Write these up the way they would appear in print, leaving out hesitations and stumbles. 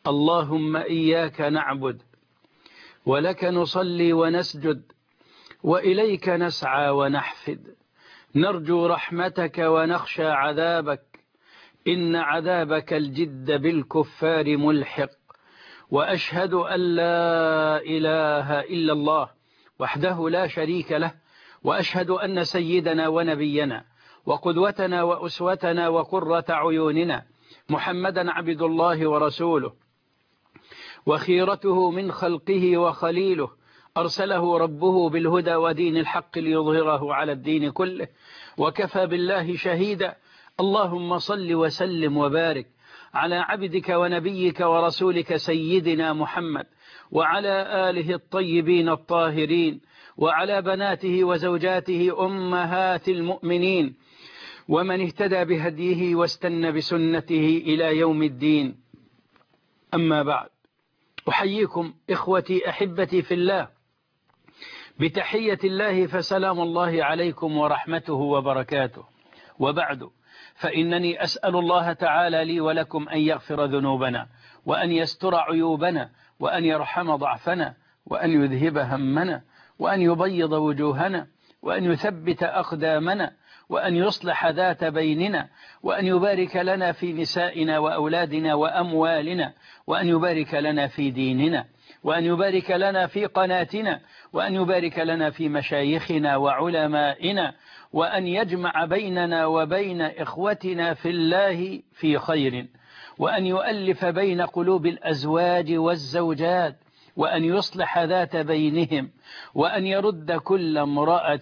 اللهم إياك نعبد ولك نصلي ونسجد وإليك نسعى ونحفد، نرجو رحمتك ونخشى عذابك، إن عذابك الجد بالكفار ملحق. وأشهد أن لا إله إلا الله وحده لا شريك له، وأشهد أن سيدنا ونبينا وقدوتنا وأسوتنا وقرة عيوننا محمدا عبد الله ورسوله وخيرته من خلقه وخليله، أرسله ربه بالهدى ودين الحق ليظهره على الدين كله، وكفى بالله شهيدا. اللهم صل وسلم وبارك على عبدك ونبيك ورسولك سيدنا محمد وعلى آله الطيبين الطاهرين وعلى بناته وزوجاته أمهات المؤمنين ومن اهتدى بهديه واستنى بسنته إلى يوم الدين. أما بعد، أحييكم إخوتي أحبتي في الله بتحية الله، فسلام الله عليكم ورحمته وبركاته. وبعد، فإنني أسأل الله تعالى لي ولكم أن يغفر ذنوبنا وأن يستر عيوبنا وأن يرحم ضعفنا وأن يذهب همنا وأن يبيض وجوهنا وأن يثبت أقدامنا وأن يصلح ذات بيننا وأن يبارك لنا في نسائنا وأولادنا وأموالنا وأن يبارك لنا في ديننا وأن يبارك لنا في قناتنا وأن يبارك لنا في مشايخنا وعلمائنا وأن يجمع بيننا وبين إخوتنا في الله في خير، وأن يؤلف بين قلوب الأزواج والزوجات وأن يصلح ذات بينهم وأن يرد كل امرأة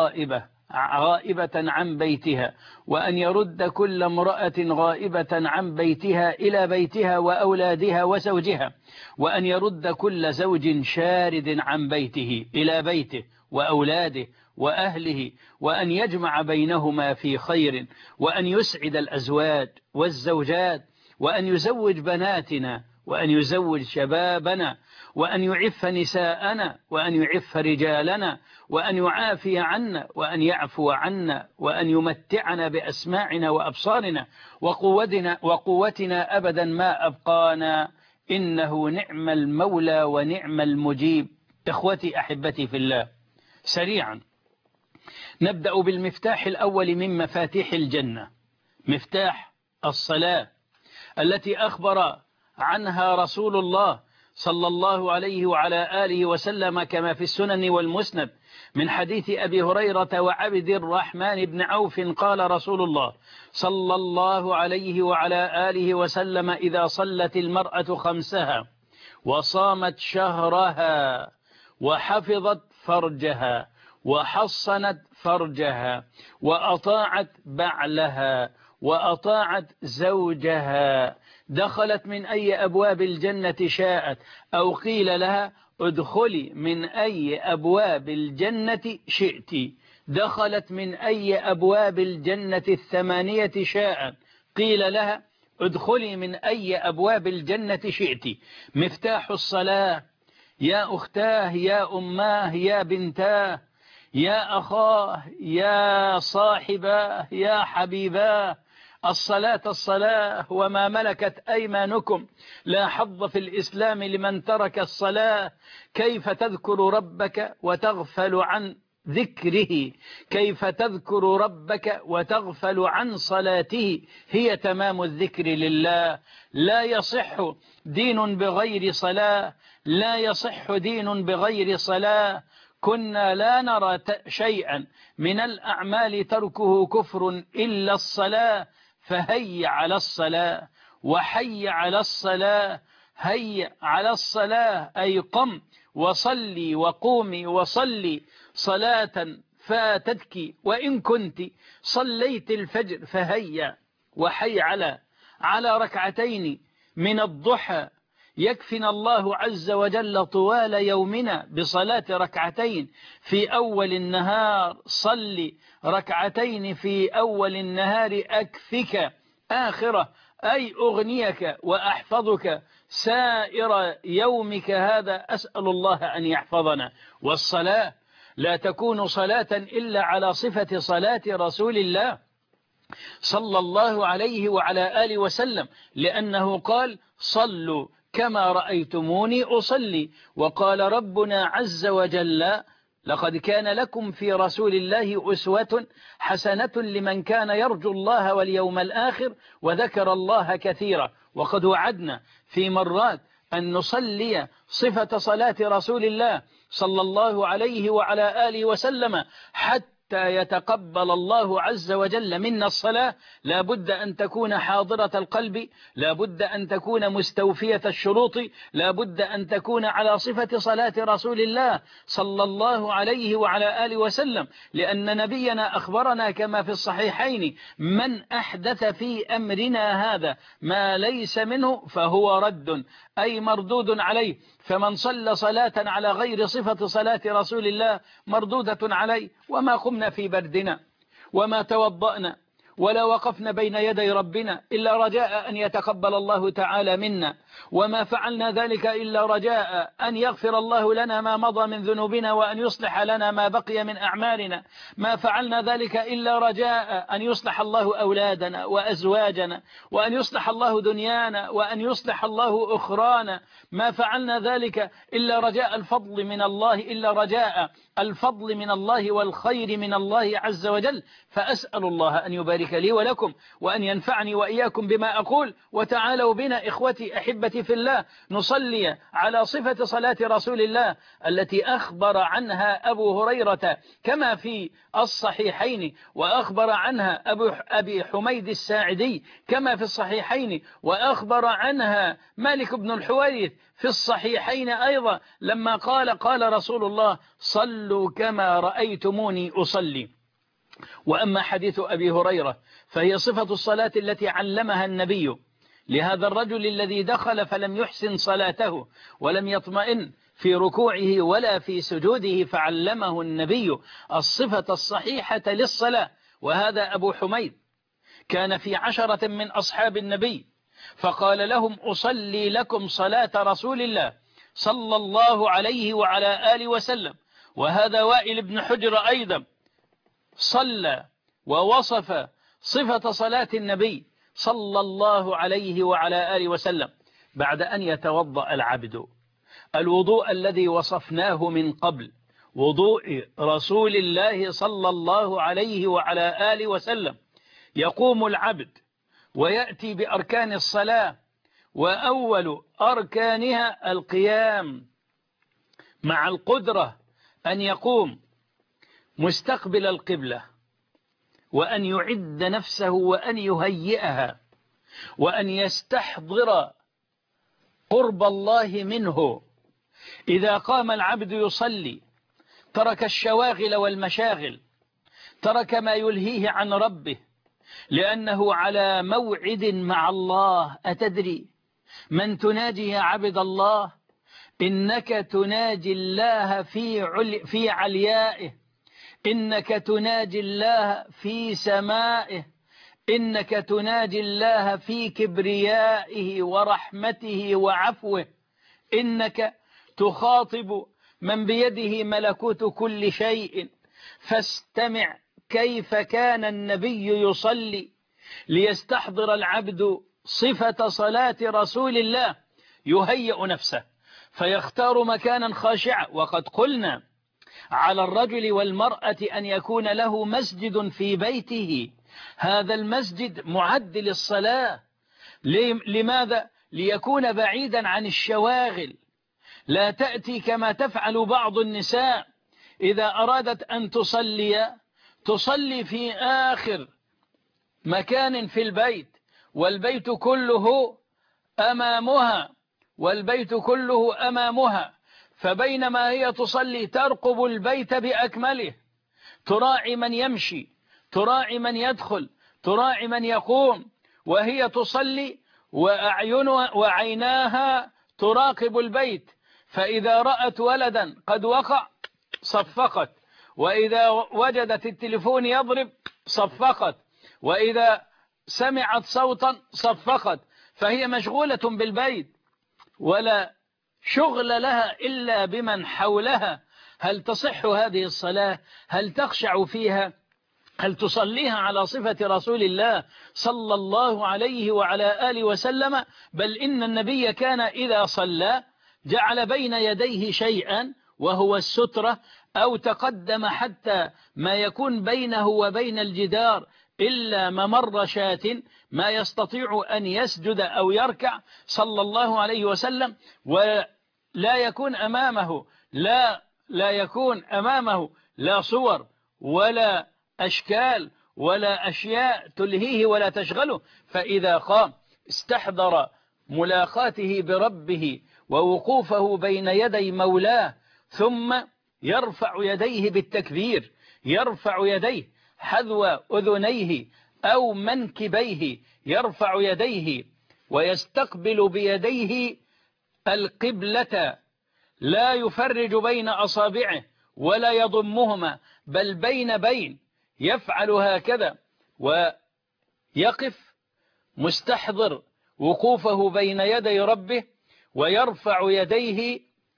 غائبة عن بيتها وأن يرد كل امرأة غائبة عن بيتها إلى بيتها وأولادها وزوجها وأن يرد كل زوج شارد عن بيته إلى بيته وأولاده وأهله وأن يجمع بينهما في خير وأن يسعد الأزواج والزوجات وأن يزوج بناتنا وأن يزوج شبابنا وأن يعف نساءنا وأن يعف رجالنا وأن يعافي عنا وأن يعفو عنا وأن يمتعنا بأسماعنا وأبصارنا وقوتنا أبدا ما أبقانا، إنه نعم المولى ونعم المجيب. إخوتي أحبتي في الله، سريعا نبدأ بالمفتاح الأول من مفاتيح الجنة، مفتاح الصلاة التي أخبر عنها رسول الله صلى الله عليه وعلى آله وسلم كما في السنن والمسند من حديث أبي هريرة وعبد الرحمن بن عوف قال رسول الله صلى الله عليه وعلى آله وسلم: إذا صلت المرأة خمسها وصامت شهرها وحفظت فرجها وحصنت فرجها وأطاعت بعلها وأطاعت زوجها دخلت من أي أبواب الجنة شاءت، أو قيل لها ادخلي من أي أبواب الجنة شئت، دخلت من أي أبواب الجنة الثمانية شاءت، قيل لها ادخلي من أي أبواب الجنة شئت. مفتاح الصلاة يا أختاه يا أماه يا بنتاه يا أخاه يا صاحباه يا حبيباه، الصلاة وما ملكت أيمانكم، لا حظ في الإسلام لمن ترك الصلاة. كيف تذكر ربك وتغفل عن ذكره؟ كيف تذكر ربك وتغفل عن صلاته؟ هي تمام الذكر لله. لا يصح دين بغير صلاة، لا يصح دين بغير صلاة. كنا لا نرى شيئا من الأعمال تركه كفر إلا الصلاة، فهيا على الصلاة وحي على الصلاة. هيا على الصلاة أي قم وصلي وقومي وصلي صلاة فاتتك، وإن كنت صليت الفجر فهيا وحي على ركعتين من الضحى. يكفنا الله عز وجل طوال يومنا بصلاة ركعتين في أول النهار. صلي ركعتين في أول النهار أكفك آخرة، أي أغنيك وأحفظك سائر يومك هذا. أسأل الله أن يحفظنا. والصلاة لا تكون صلاة إلا على صفة صلاة رسول الله صلى الله عليه وعلى آله وسلم، لأنه قال: صلوا كما رأيتموني أصلي. وقال ربنا عز وجل: لقد كان لكم في رسول الله أسوة حسنة لمن كان يرجو الله واليوم الآخر وذكر الله كثيرا. وقد وعدنا في مرات أن نصلي صفة صلاة رسول الله صلى الله عليه وعلى آله وسلم حتى يتقبل الله عز وجل منا الصلاة. لا بد أن تكون حاضرة القلب، لا بد أن تكون مستوفية الشروط، لا بد أن تكون على صفة صلاة رسول الله صلى الله عليه وعلى آله وسلم، لأن نبينا أخبرنا كما في الصحيحين: من أحدث في أمرنا هذا ما ليس منه فهو رد، أي مردود عليه. فمن صلى صلاة على غير صفة صلاة رسول الله مردودة عليه. وما قمنا في بردنا وما توضأنا ولا وقفنا بين يدي ربنا إلا رجاء أن يتقبل الله تعالى منا، وما فعلنا ذلك إلا رجاء أن يغفر الله لنا ما مضى من ذنوبنا وأن يصلح لنا ما بقي من أعمالنا. ما فعلنا ذلك إلا رجاء أن يصلح الله أولادنا وأزواجنا، وأن يصلح الله دنيانا، وأن يصلح الله أخرانا. ما فعلنا ذلك إلا رجاء الفضل من الله، إلا رجاء الفضل من الله والخير من الله عز وجل. فأسأل الله أن يبارك لي ولكم وأن ينفعني وإياكم بما أقول. وتعالوا بنا إخوتي أحبتي في الله نصلي على صفة صلاة رسول الله التي أخبر عنها أبو هريرة كما في الصحيحين، وأخبر عنها أبي حميد الساعدي كما في الصحيحين، وأخبر عنها مالك بن الحويرث في الصحيحين أيضا لما قال رسول الله: صلوا كما رأيتموني أصلي. وأما حديث أبي هريرة فهي صفة الصلاة التي علمها النبي لهذا الرجل الذي دخل فلم يحسن صلاته ولم يطمئن في ركوعه ولا في سجوده، فعلمه النبي الصفة الصحيحة للصلاة. وهذا أبو حميد كان في 10 من أصحاب النبي، فقال لهم: أصلي لكم صلاة رسول الله صلى الله عليه وعلى آله وسلم. وهذا وائل بن حجر أيضا صلى ووصف صفة صلاة النبي صلى الله عليه وعلى آله وسلم بعد أن يتوضأ العبد الوضوء الذي وصفناه من قبل، وضوء رسول الله صلى الله عليه وعلى آله وسلم. يقوم العبد ويأتي بأركان الصلاة، وأول أركانها القيام مع القدرة أن يقوم مستقبل القبلة، وأن يعد نفسه وأن يهيئها، وأن يستحضر قرب الله منه. إذا قام العبد يصلي ترك الشواغل والمشاغل، ترك ما يلهيه عن ربه، لأنه على موعد مع الله. أتدري من تناجي يا عبد الله؟ إنك تناجي الله في عليائه، إنك تناجي الله في سمائه، إنك تناجي الله في كبريائه ورحمته وعفوه، إنك تخاطب من بيده ملكوت كل شيء. فاستمع كيف كان النبي يصلي ليستحضر العبد صفة صلاة رسول الله. يهيئ نفسه فيختار مكانا خاشعا. وقد قلنا على الرجل والمرأة أن يكون له مسجد في بيته، هذا المسجد معد للصلاة. لماذا؟ ليكون بعيدا عن الشواغل. لا تأتي كما تفعل بعض النساء إذا أرادت أن تصلي في آخر مكان في البيت، والبيت كله أمامها، فبينما هي تصلي ترقب البيت بأكمله، تراعي من يمشي، تراعي من يدخل، تراعي من يقوم، وهي تصلي وعيناها تراقب البيت. فإذا رأت ولدا قد وقع صفقت، وإذا وجدت التليفون يضرب صفقت، وإذا سمعت صوتا صفقت. فهي مشغولة بالبيت ولا شغل لها إلا بمن حولها. هل تصح هذه الصلاة؟ هل تخشع فيها؟ هل تصليها على صفة رسول الله صلى الله عليه وعلى آله وسلم؟ بل إن النبي كان إذا صلى جعل بين يديه شيئا وهو السترة، أو تقدم حتى ما يكون بينه وبين الجدار إلا ممر شاة، ما يستطيع أن يسجد أو يركع صلى الله عليه وسلم، ولا يكون أمامه لا يكون أمامه لا صور ولا أشكال ولا أشياء تلهيه ولا تشغله. فإذا قام استحضر ملاقاته بربه ووقوفه بين يدي مولاه، ثم يرفع يديه بالتكبير، يرفع يديه حذو أذنيه أو منكبيه، يرفع يديه ويستقبل بيديه القبلة، لا يفرج بين أصابعه ولا يضمهما، بل بين يفعل هكذا، ويقف مستحضر وقوفه بين يدي ربه، ويرفع يديه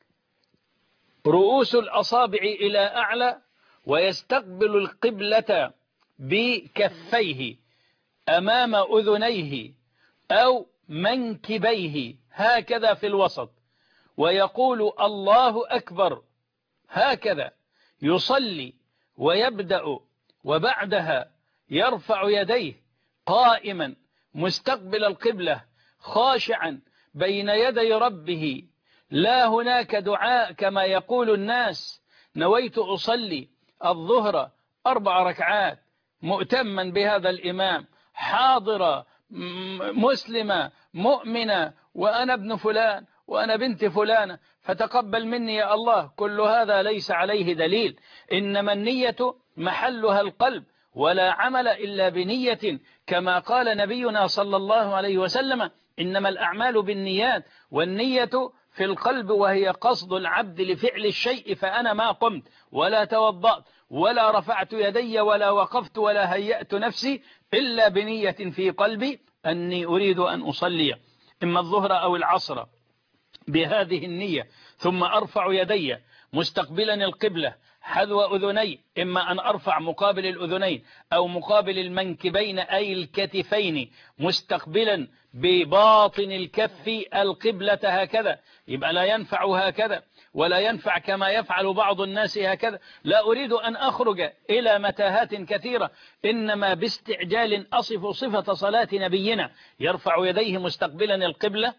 رؤوس الأصابع إلى أعلى، ويستقبل القبلة بكفيه أمام أذنيه أو منكبيه هكذا في الوسط، ويقول الله أكبر هكذا، يصلي ويبدأ، وبعدها يرفع يديه قائما مستقبل القبلة خاشعا بين يدي ربه. لا هناك دعاء كما يقول الناس: نويت أصلي الظهر 4 ركعات مؤتما بهذا الإمام، حاضرة مسلمة مؤمنة، وأنا ابن فلان وأنا بنت فلانة فتقبل مني يا الله. كل هذا ليس عليه دليل، إنما النية محلها القلب، ولا عمل إلا بنية، كما قال نبينا صلى الله عليه وسلم: إنما الأعمال بالنيات، والنية في القلب، وهي قصد العبد لفعل الشيء. فأنا ما قمت ولا توضأت ولا رفعت يدي ولا وقفت ولا هيأت نفسي إلا بنية في قلبي أني أريد أن أصلي إما الظهر أو العصر بهذه النية، ثم أرفع يدي مستقبلا القبلة حذو أذني، إما أن أرفع مقابل الأذنين أو مقابل المنكبين أي الكتفين، مستقبلا بباطن الكف القبلة هكذا. يبقى لا ينفع هكذا، ولا ينفع كما يفعل بعض الناس هكذا. لا أريد أن أخرج إلى متاهات كثيرة، إنما باستعجال أصف صفة صلاة نبينا: يرفع يديه مستقبلا القبلة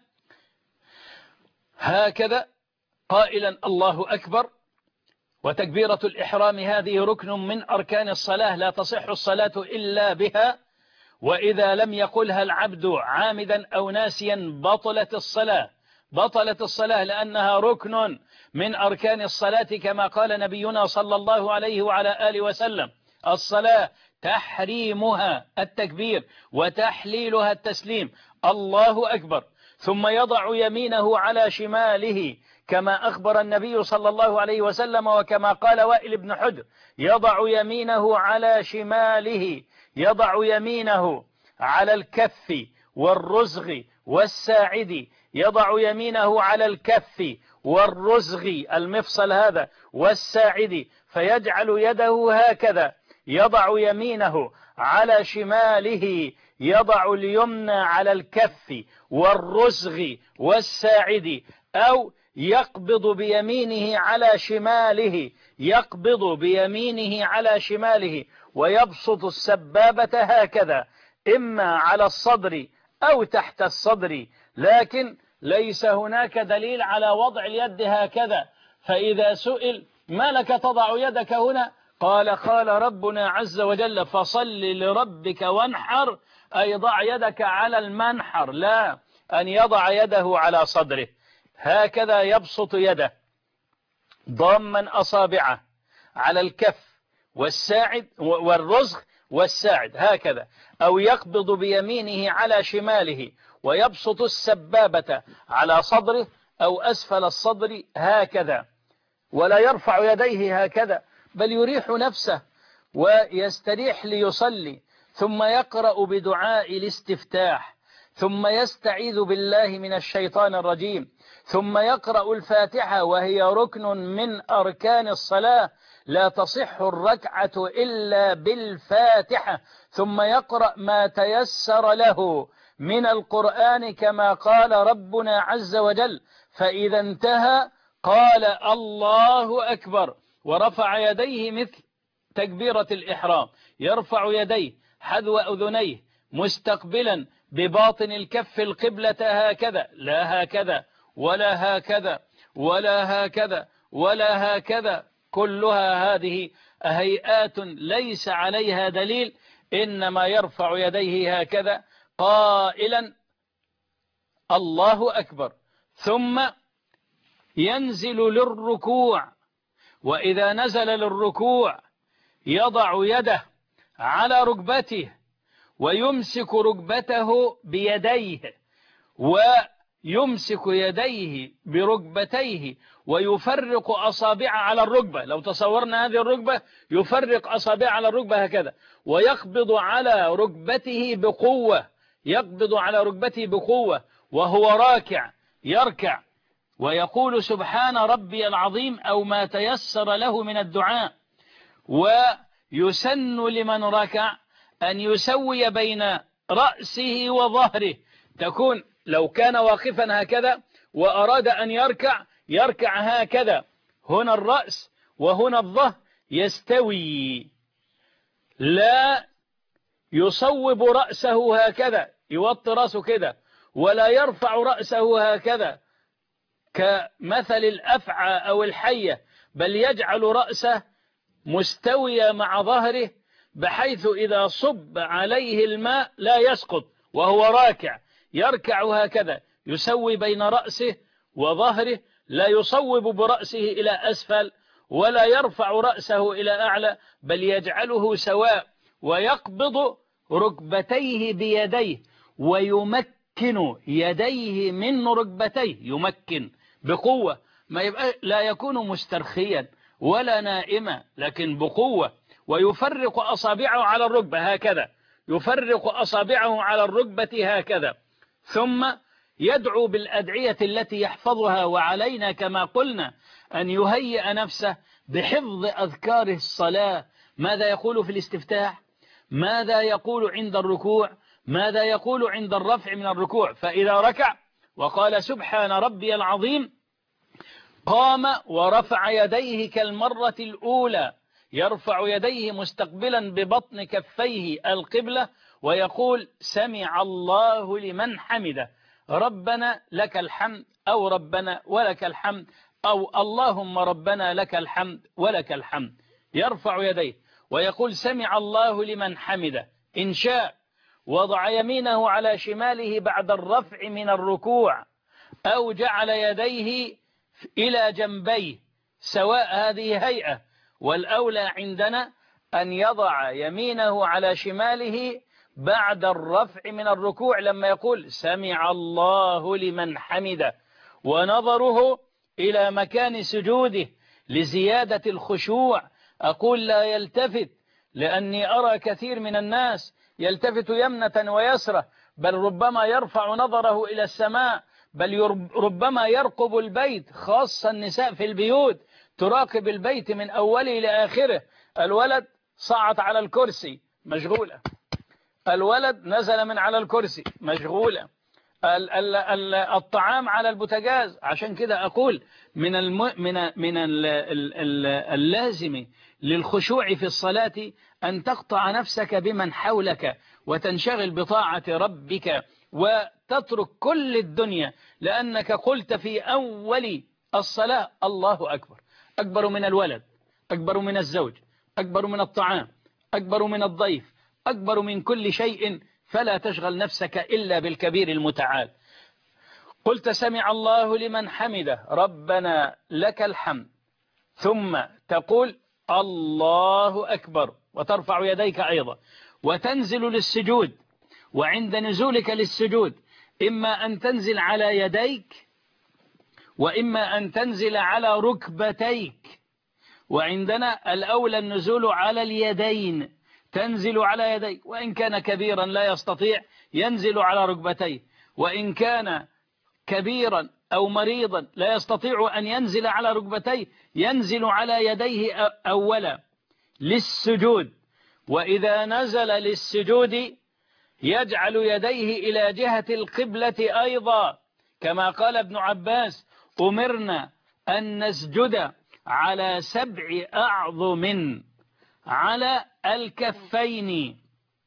هكذا قائلا الله أكبر. وتكبيرة الإحرام هذه ركن من أركان الصلاة، لا تصح الصلاة إلا بها، وإذا لم يقلها العبد عامدا أو ناسيا بطلت الصلاة لأنها ركن من أركان الصلاة، كما قال نبينا صلى الله عليه وعلى آله وسلم: الصلاة تحريمها التكبير وتحليلها التسليم، الله أكبر. ثم يضع يمينه على شماله كما أخبر النبي صلى الله عليه وسلم، وكما قال وائل بن حجر: يضع يمينه على شماله، يضع يمينه على الكف والرزغ والساعد، يضع يمينه على الكف والرزغ المفصل هذا والساعد، فيجعل يده هكذا، يضع يمينه على شماله، يضع اليمنى على الكف والرزغ والساعد، أو يقبض بيمينه على شماله، يقبض بيمينه على شماله ويبسط السبابة هكذا، إما على الصدر أو تحت الصدر، لكن ليس هناك دليل على وضع اليد هكذا. فإذا سئل: ما لك تضع يدك هنا؟ قال ربنا عز وجل: فصل لربك وانحر، أي ضع يدك على المنحر، لا أن يضع يده على صدره. هكذا يبسط يده ضاما أصابعه على الكف والساعد والرزغ والساعد هكذا، أو يقبض بيمينه على شماله ويبسط السبابة على صدره أو أسفل الصدر هكذا، ولا يرفع يديه هكذا، بل يريح نفسه ويستريح ليصلي، ثم يقرأ بدعاء الاستفتاح، ثم يستعيذ بالله من الشيطان الرجيم، ثم يقرأ الفاتحة وهي ركن من أركان الصلاة، لا تصح الركعة إلا بالفاتحة، ثم يقرأ ما تيسر له من القرآن كما قال ربنا عز وجل. فإذا انتهى قال الله أكبر ورفع يديه مثل تكبيرة الإحرام، يرفع يديه حذو أذنيه مستقبلا بباطن الكف القبلة هكذا، لا هكذا ولا هكذا ولا هكذا ولا هكذا، كلها هذه هيئات ليس عليها دليل، إنما يرفع يديه هكذا قائلا الله أكبر، ثم ينزل للركوع، وإذا نزل للركوع يضع يده على ركبته ويمسك ركبته بيديه، ويمسك يديه بركبتيه ويفرق أصابع على الركبة. لو تصورنا هذه الركبة يفرق أصابع على الركبة هكذا، ويقبض على ركبته بقوة، يقبض على ركبته بقوة وهو راكع، يركع ويقول سبحان ربي العظيم أو ما تيسر له من الدعاء. ويسن لمن ركع أن يسوي بين رأسه وظهره، تكون لو كان واقفا هكذا وأراد أن يركع هكذا، هنا الرأس وهنا الظهر يستوي، لا يصوب رأسه هكذا يوطي رأسه كده، ولا يرفع رأسه هكذا كمثل الأفعى أو الحية، بل يجعل رأسه مستوية مع ظهره، بحيث إذا صب عليه الماء لا يسقط وهو راكع، يركع هكذا يسوي بين رأسه وظهره، لا يصوب برأسه إلى أسفل ولا يرفع رأسه إلى أعلى، بل يجعله سواء، ويقبض ركبتيه بيديه ويمكن يديه من ركبتيه، يمكن بقوة، ما يبقى لا يكون مسترخيا ولا نائما، لكن بقوة، ويفرق أصابعه على الركبة هكذا، يفرق أصابعه على الركبة هكذا، ثم يدعو بالأدعية التي يحفظها. وعلينا كما قلنا أن يهيئ نفسه بحفظ أذكار الصلاة، ماذا يقول في الاستفتاح، ماذا يقول عند الركوع، ماذا يقول عند الرفع من الركوع. فإذا ركع وقال سبحان ربي العظيم قام ورفع يديه كالمرة الأولى، يرفع يديه مستقبلا ببطن كفيه القبلة ويقول سمع الله لمن حمده، ربنا لك الحمد، أو ربنا ولك الحمد، أو اللهم ربنا لك الحمد ولك الحمد، يرفع يديه ويقول سمع الله لمن حمده. إن شاء وضع يمينه على شماله بعد الرفع من الركوع، أو جعل يديه إلى جنبيه، سواء هذه هيئة، والأولى عندنا أن يضع يمينه على شماله بعد الرفع من الركوع لما يقول سمع الله لمن حمده، ونظره إلى مكان سجوده لزيادة الخشوع. أقول لا يلتفت، لأني أرى كثير من الناس يلتفت يمنة ويسرة، بل ربما يرفع نظره إلى السماء، بل ربما يرقب البيت، خاصة النساء في البيوت تراقب البيت من أوله إلى آخره. الولد صعد على الكرسي مشغولة، الولد نزل من على الكرسي مشغولة، الطعام على البوتاجاز. عشان كده أقول من اللازم للخشوع في الصلاة أن تقطع نفسك بمن حولك وتنشغل بطاعة ربك وتترك كل الدنيا، لأنك قلت في أول الصلاة الله أكبر، أكبر من الولد، أكبر من الزوج، أكبر من الطعام، أكبر من الضيف، أكبر من كل شيء، فلا تشغل نفسك إلا بالكبير المتعال. قلت سمع الله لمن حمده ربنا لك الحمد، ثم تقول الله أكبر وترفع يديك أيضا، وتنزل للسجود. وعند نزولك للسجود إما أن تنزل على يديك وإما أن تنزل على ركبتيك، وعندنا الأولى النزول على اليدين، تنزل على يديك، وإن كان كبيرا لا يستطيع ينزل على ركبتيه، وإن كان كبيرا أو مريضا لا يستطيع أن ينزل على ركبتيه ينزل على يديه أولا للسجود، وإذا نزل للسجود يجعل يديه إلى جهة القبلة أيضا، كما قال ابن عباس: أمرنا أن نسجد على 7 أعظم على الكفين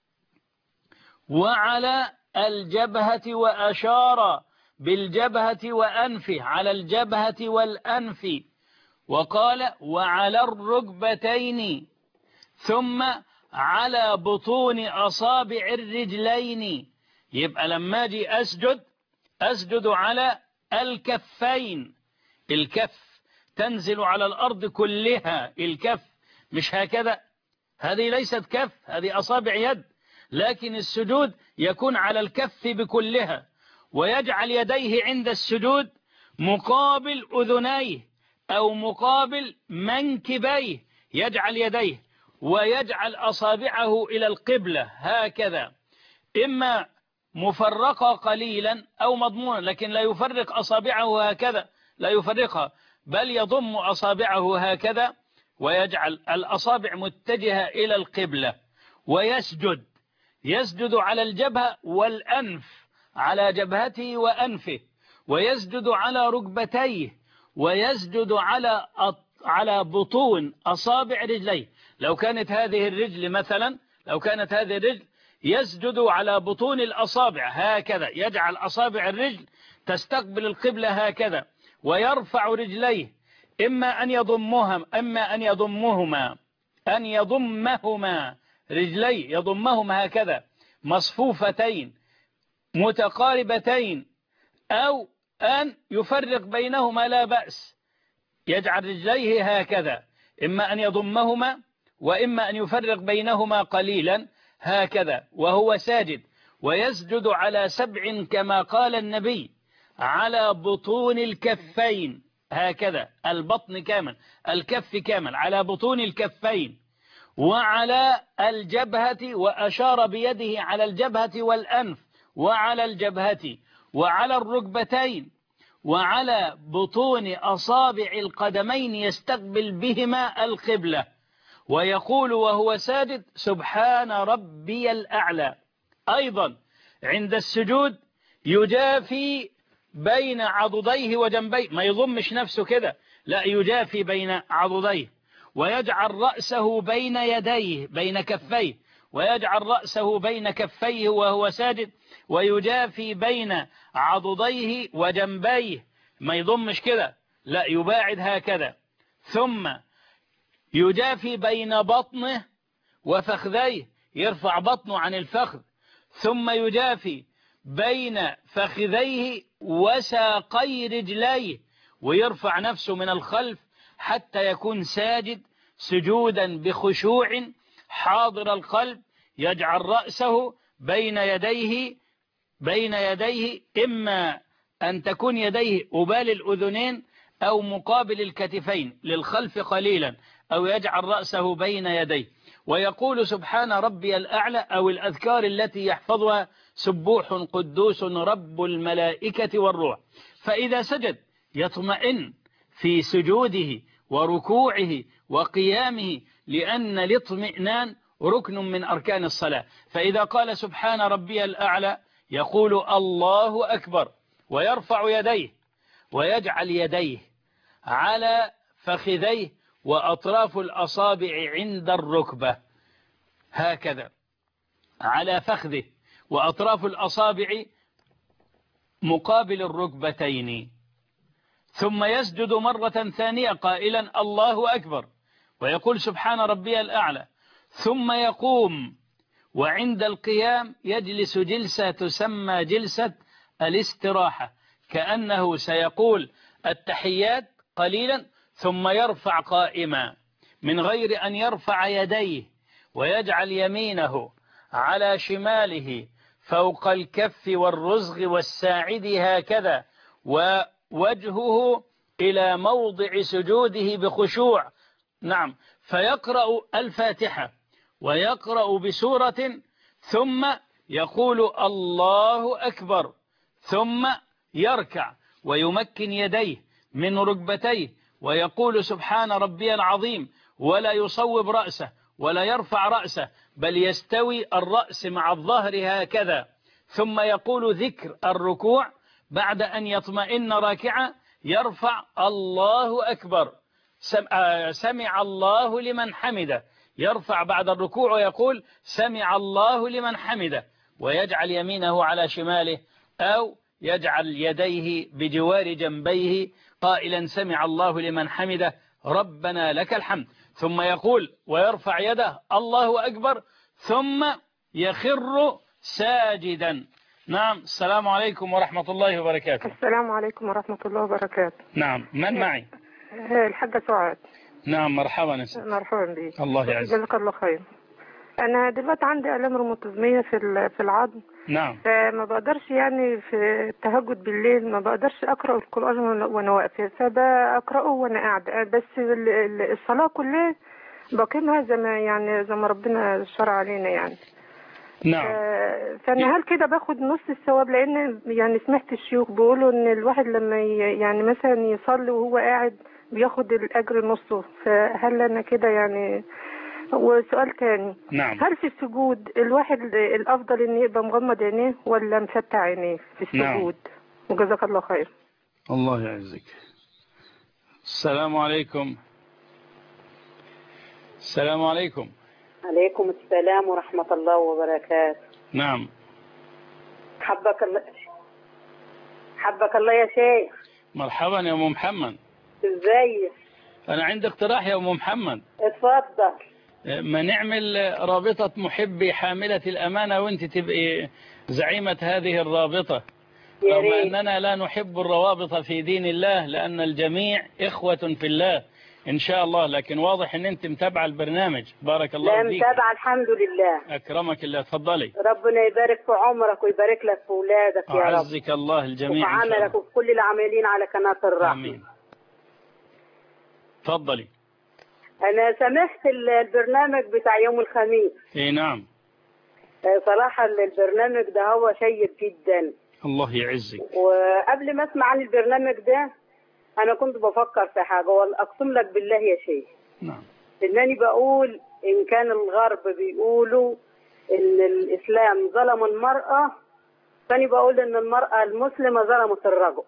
وعلى الجبهة، وأشار بالجبهة وأنفه على الجبهة والأنف، وقال: وعلى الركبتين، ثم على بطون أصابع الرجلين. يبقى لما أجي أسجد على الكفين، الكف تنزل على الأرض كلها، الكف مش هكذا، هذه ليست كف، هذه أصابع يد، لكن السجود يكون على الكف بكلها، ويجعل يديه عند السجود مقابل أذنيه أو مقابل منكبيه، يجعل يديه ويجعل أصابعه إلى القبلة هكذا، إما مفرقة قليلا أو مضمونة، لكن لا يفرق أصابعه هكذا، لا يفرقها، بل يضم أصابعه هكذا ويجعل الأصابع متجهة إلى القبلة، يسجد على الجبهة والأنف، على جبهته وأنفه، ويسجد على ركبتيه، ويسجد على بطون أصابع رجليه. لو كانت هذه الرجل مثلا، يسجد على بطون الأصابع هكذا، يجعل أصابع الرجل تستقبل القبلة هكذا، ويرفع رجليه، إما أن يضمهما رجليه، يضمهما هكذا مصفوفتين متقاربتين، أو أن يفرق بينهما لا بأس، يجعل رجليه هكذا، إما أن يضمهما وإما أن يفرق بينهما قليلا هكذا وهو ساجد، ويسجد على 7 كما قال النبي على بطون الكفين هكذا، البطن كامل، الكف كامل، على بطون الكفين، وعلى الجبهة، وأشار بيده على الجبهة والأنف، وعلى الجبهة، وعلى الركبتين، وعلى بطون أصابع القدمين يستقبل بهما القبلة، ويقول وهو ساجد: سبحان ربي الأعلى. أيضا عند السجود يجافي بين عضديه وجنبيه، ما يضمش نفسه كده، لا، يجافي بين عضديه، ويجعل رأسه بين يديه، بين كفيه، ويجعل رأسه بين كفيه وهو ساجد، ويجافي بين عضديه وجنبيه، ما يضمش كده، لا، يباعد هكذا، ثم يجافي بين بطنه وفخذيه، يرفع بطنه عن الفخذ، ثم يجافي بين فخذيه وساقي رجليه، ويرفع نفسه من الخلف حتى يكون ساجد سجودا بخشوع حاضر القلب، يجعل رأسه بين يديه، إما أن تكون يديه أبال الأذنين أو مقابل الكتفين للخلف قليلا، أو يجعل رأسه بين يديه، ويقول سبحان ربي الأعلى، أو الأذكار التي يحفظها: سبوح قدوس رب الملائكة والروح. فإذا سجد يطمئن في سجوده وركوعه وقيامه، لأن الاطمئنان ركن من أركان الصلاة. فإذا قال سبحان ربي الأعلى يقول الله أكبر، ويرفع يديه، ويجعل يديه على فخذيه وأطراف الأصابع عند الركبة هكذا، على فخذه وأطراف الأصابع مقابل الركبتين، ثم يسجد مرة ثانية قائلا الله أكبر، ويقول سبحان ربي الأعلى، ثم يقوم، وعند القيام يجلس جلسة تسمى جلسة الاستراحة، كأنه سيقول التحيات قليلا ثم يرفع قائما من غير أن يرفع يديه، ويجعل يمينه على شماله فوق الكف والرزغ والساعد هكذا، ووجهه إلى موضع سجوده بخشوع. نعم، فيقرأ الفاتحة ويقرأ بسورة، ثم يقول الله أكبر، ثم يركع ويمكن يديه من ركبتيه ويقول سبحان ربي العظيم، ولا يصوب رأسه ولا يرفع رأسه، بل يستوي الرأس مع الظهر هكذا، ثم يقول ذكر الركوع بعد أن يطمئن راكعا يرفع الله أكبر، سمع الله لمن حمده، يرفع بعد الركوع ويقول سمع الله لمن حمده، ويجعل يمينه على شماله أو يجعل يديه بجوار جنبيه قائلا سمع الله لمن حمده ربنا لك الحمد، ثم يقول ويرفع يده الله أكبر، ثم يخر ساجدا. نعم. السلام عليكم ورحمة الله وبركاته. السلام عليكم ورحمة الله وبركاته. نعم. من معي؟ الحاجة سعاد. نعم. مرحبا. مرحبا بك. الله يعزك. جزاك الله خير. أنا دلوقتي عندي آلام روماتيزمية في العظم. نعم. فما بقدرش يعني في التهجد بالليل ما بقدرش أقرأ القرآن وأنا واقفة، فبقرأه وأنا قاعدة، بس الصلاة كلها بقيمها زي ما ربنا شرع علينا يعني. نعم. فأنا هل كده باخد نص الثواب؟ لأن يعني سمعت الشيوخ بيقولوا إن الواحد لما يعني مثلا يصلي وهو قاعد بياخد الأجر نصه، فهل أنا كده يعني؟ وسؤال تاني. نعم. هل في السجود الواحد الأفضل إن يبقى مغمض عينيه ولا مفتح عينيه في السجود؟ نعم. وجزاك الله خير. الله يعزك. السلام عليكم. السلام عليكم. عليكم السلام ورحمة الله وبركاته. نعم. حبك الله يا شيخ. مرحبا يا أم محمد. ازيك؟ أنا عندي اقتراح يا أم محمد. اتفضل. ما نعمل رابطة محبي حاملة الأمانة وانت تبقي زعيمة هذه الرابطة، رغم أننا لا نحب الروابط في دين الله لأن الجميع إخوة في الله إن شاء الله، لكن واضح أن أنت متابعة البرنامج. بارك الله فيك. لا متابعة الحمد لله. أكرمك الله. تفضلي. ربنا يبارك في عمرك ويبارك لك في أولادك يا رب. أعزك الله الجميع وفي عملك وفي كل العاملين على قناة الرحمة. آمين. تفضلي. أنا سمعت البرنامج بتاع يوم الخميس. إيه نعم. صراحة البرنامج ده هو شيق جدا. الله يعزك. وقبل ما أسمع عن البرنامج ده أنا كنت بفكر في حاجة، وأقسم لك بالله يا شيخ. نعم. إنني بقول إن كان الغرب بيقولوا إن الإسلام ظلم المرأة، فأنا بقول إن المرأة المسلمة ظلمت الرجل.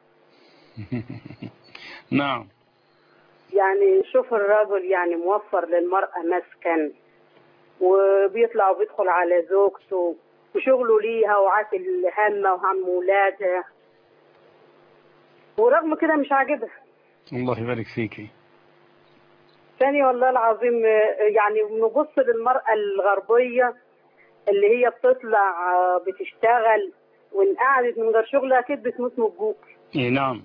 نعم. يعني شوف الرجل يعني موفر للمرأة مسكن، وبيطلع وبيدخل على زوجته، وشغله ليها وعاتل همه وهم ولادها، ورغم كده مش عاجبها. الله يبارك فيكي. ثاني والله العظيم يعني نبص للمرأة الغربية اللي هي بتطلع بتشتغل، وإن قعدت من غير شغل أكيد بتموت من الجوع. إيه نعم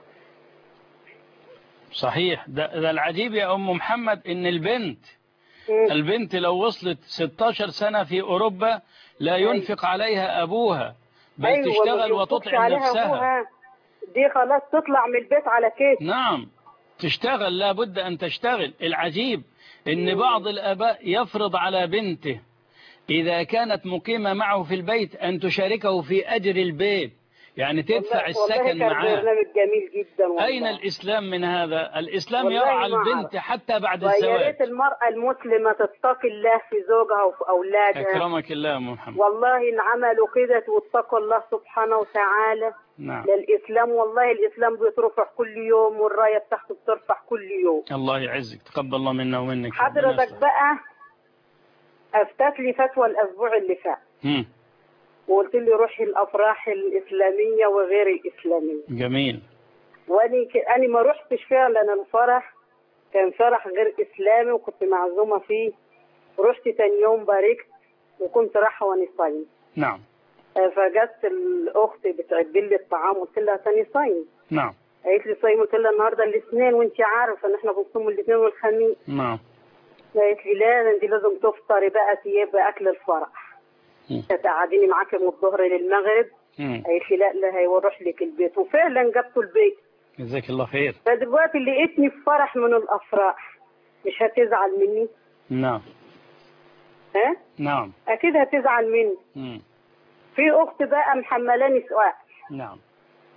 صحيح. ده العجيب يا أم محمد إن البنت لو وصلت 16 سنة في أوروبا لا ينفق عليها أبوها، بل تشتغل وتطعم نفسها. دي خلاص تطلع من البيت على كيف. نعم تشتغل، لا بد أن تشتغل. العجيب إن بعض الآباء يفرض على بنته إذا كانت مقيمة معه في البيت أن تشاركه في أجر البيت، يعني تدفع السكن معاه. برنامج جميل جدا والله. أين الإسلام من هذا؟ الإسلام يرعى البنت حتى بعد الزواج. ويا ريت المرأة المسلمة تتقي الله في زوجها وفي أولادها. أكرمك الله يا محمد. والله إن عملوا كده واتقوا الله سبحانه وتعالى. نعم. للإسلام والله الإسلام بيترفع كل يوم، والراية بتاعته بترفع كل يوم. الله يعزك. تقبل الله منا ومنك. حضرتك بقى أفتت لي فتوى الأسبوع اللي فات. وقلت لي روحي الأفراح الإسلامية وغير الإسلامية. جميل. وأنا ما رحتش فعلا الفرح، كان فرح غير إسلامي وكنت معزومة فيه. رحت تاني يوم باركت وكنت رايحة وأنا صايم. نعم. فجت الأخت بتعدل لي الطعام، قلت لها تاني صايم. نعم. قالت لي صايم، قلت لها النهارده الاثنين وأنت عارفة إن إحنا بنصوم الاثنين والخميس. نعم. قالت لي لا أنت لازم تفطري بقى تيجي أكل الفرح. تقعديني معاكي من الظهر للمغرب. قالت لي لا هيروح لك البيت، وفعلا جبته البيت. جزاك الله خير. فدلوقتي لقيتني في فرح من الافراح، مش هتزعل مني؟ نعم. ها؟ نعم. اكيد هتزعل مني. في اخت بقى محملاني سؤال. نعم.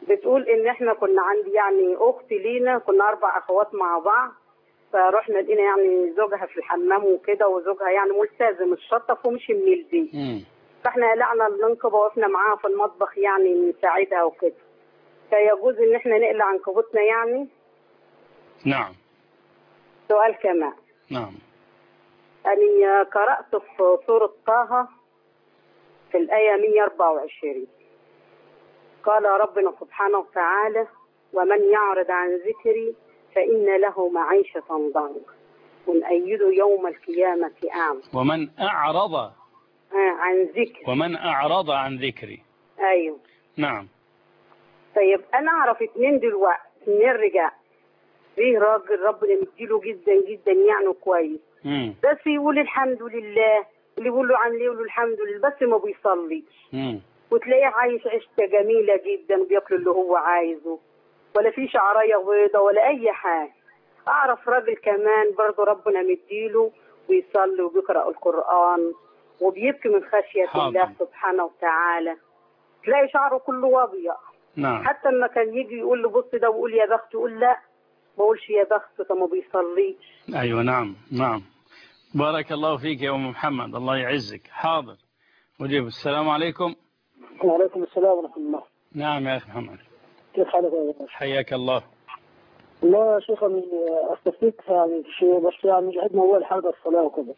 بتقول ان احنا كنا عندي يعني اخت لينا، كنا 4 اخوات مع بعض، فروحنا لقينا يعني زوجها في الحمام وكده، وزوجها يعني ملتزم الشطف ومشي من البيت. فاحنا قلعنا المنقبه وقفنا معاها في المطبخ يعني نساعدها وكده، فيجوز ان احنا نقلع عنقبتنا يعني؟ نعم. سؤال كمان. نعم. أنا قرأت في سورة طه في الآية 124 قال ربنا سبحانه وتعالى: ومن يعرض عن ذكري فإن له معيشة ضنكا ونأيده يوم القيامة أعمى. ومن أعرض عن ذكري. ومن أعرض عن ذكري. أيوه. نعم. طيب أنا أعرف 2 دلوقتي، 2 رجال. فيه راجل ربنا مديله جدا جدا يعني كويس، بس يقول الحمد لله، اللي يقول له عن ليه يقول له الحمد لله، بس ما بيصليش. وتلاقيه عايش عيشة جميلة جدا وبياكل اللي هو عايزه، ولا في شعرايه بيضة ولا أي حاجة. أعرف راجل كمان برضه ربنا مديله ويصلي وبيقرأ القرآن وبيبكي من خشية الله سبحانه وتعالى، تلاقي شعره كله أبيض. نعم. حتى لما كان يجي يقول له بص ده ويقول يا بخت، يقول لا ما بقولش يا بخت، ده ما بيصليش. أيوة. نعم. نعم. بارك الله فيك يا أم محمد، الله يعزك. حاضر أجيب. السلام عليكم. وعليكم السلام ورحمة الله. نعم يا أخي محمد، كيف حالك يا شيخ؟ حياك الله. والله يا شيخ أنا أستفيد يعني في شيء، بس يعني عندنا أول حاجة الصلاة وكذا.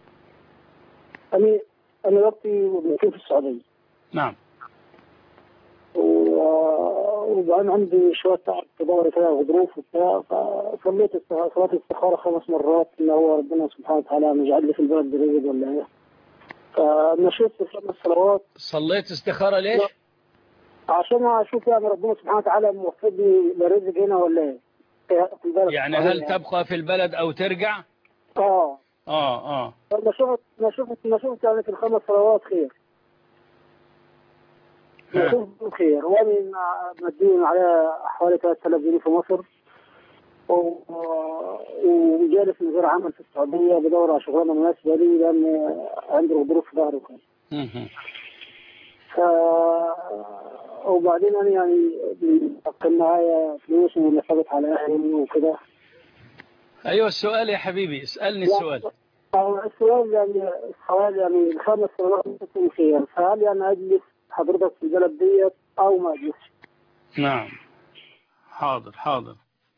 أنا وقتي مقيم في السعودية. نعم. وبعدين عندي شوية تعب في ظهري كده وظروف وبتاع، فصليت صلاة الاستخارة 5 مرات إن هو ربنا سبحانه وتعالى يجعل لي في البلد برزق ولا إيه. فنشيت في 5 صلوات. صليت استخارة ليش؟ عشان أشوف يعني ربنا سبحانه وتعالى موفقني لرزق هنا ولا إيه في البلد. يعني هل تبقى في البلد أو ترجع؟ نشوف يعني في ال5 صلوات خير. نشوف خير. وأنا مدين على حوالي 3000 جنيه في مصر، وجالس من غير عمل في السعودية بدور على شغلانة مناسبة لي لأن عندي ظروف في ظهري وكذا. وبعدين أنا يعني كان معايا فلوس ونفقت على أهلي وكده. أيوة السؤال يا حبيبي، اسألني السؤال. السؤال يعني حوالي يعني ال5 صلوات تكون خير، فهل يعني أجلس حضرتك في البلد ديت أو ما أجلسش؟ نعم. حاضر.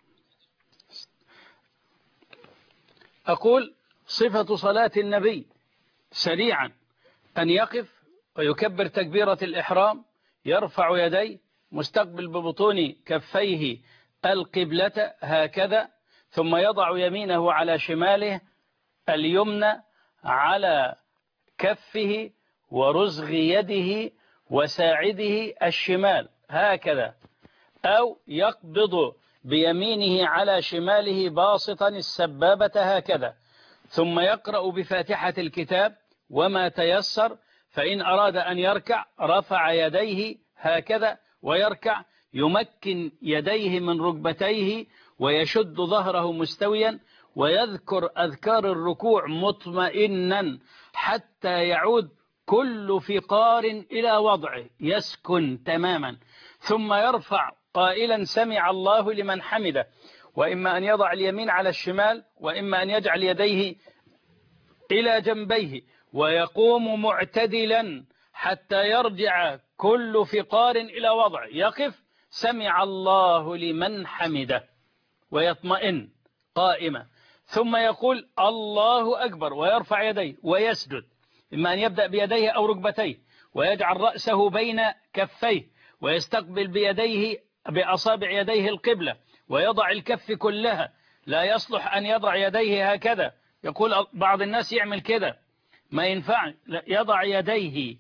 أقول صفة صلاة النبي سريعا أن يقف ويكبر تكبيرة الإحرام، يرفع يديه مستقبل ببطون كفيه القبلة هكذا، ثم يضع يمينه على شماله، اليمنى على كفه ورزغ يده وساعده الشمال هكذا، أو يقبض بيمينه على شماله باسطا السبابة هكذا، ثم يقرأ بفاتحة الكتاب وما تيسر. فإن أراد أن يركع رفع يديه هكذا ويركع، يمكن يديه من ركبتيه ويشد ظهره مستويا، ويذكر أذكار الركوع مطمئنا حتى يعود كل فقار إلى وضعه، يسكن تماما، ثم يرفع قائلا سمع الله لمن حمده، وإما أن يضع اليمين على الشمال، وإما أن يجعل يديه إلى جنبيه، ويقوم معتدلا حتى يرجع كل فقار إلى وضعه، يقف سمع الله لمن حمده ويطمئن قائما، ثم يقول الله أكبر ويرفع يديه ويسجد، إما أن يبدأ بيديه أو ركبتيه، ويجعل رأسه بين كفيه، ويستقبل بيديه بأصابع يديه القبلة، ويضع الكف كلها، لا يصلح أن يضع يديه هكذا. يقول بعض الناس يعمل كده، ما ينفع، يضع يديه.